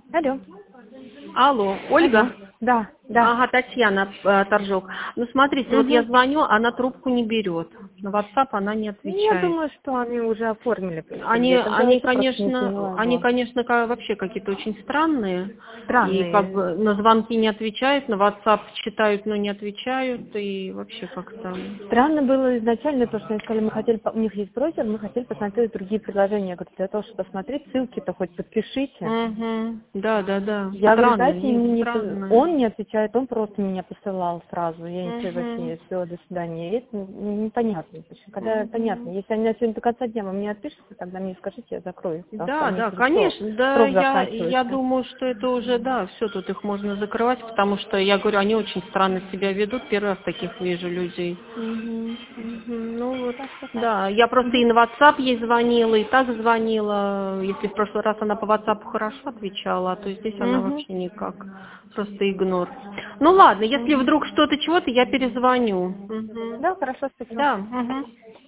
Алло. Алло, Алло. Ольга? Да, да. Ага, Татьяна, Торжок. Ну, смотрите, вот я Угу. звоню, она трубку не берет. На WhatsApp она не Я отвечает. думаю, что они уже оформили просто Они, где-то. Я они, вообще просто не конечно, поняла они, его. конечно, вообще какие-то очень странные. И как Странные. бы на звонки не отвечают, на WhatsApp читают, но не отвечают. И вообще как-то... Странно было изначально то, что они сказали, мы хотели, у них есть брокер, мы хотели посмотреть другие предложения. Я говорю, для того, чтобы посмотреть, ссылки-то хоть подпишите. Угу. Да, да, да. Я говорю, Странные, дайте не мне, странные. он не отвечает, он просто меня посылал сразу. Я ничего Угу. вообще, все, до свидания. И это непонятно. Когда понятно, Угу. если они на сегодня до конца дня вы мне отпишете, тогда мне скажите, я закрою. Потому что Да, они да, уже все, конечно, да, срок я заканчивается. думаю, что это уже, да, все, тут их можно закрывать, потому что, я говорю, они очень странно себя ведут, первый раз таких вижу людей. Угу. Ну вот, Так что так. да, я просто Угу. и на WhatsApp ей звонила, и так звонила, если в прошлый раз она по WhatsApp хорошо отвечала, то здесь она Угу. вообще никак, просто игнор. Ну ладно, если Угу. вдруг что-то, чего-то, я перезвоню. Мгм. Да, хорошо, спасибо. Да, угу.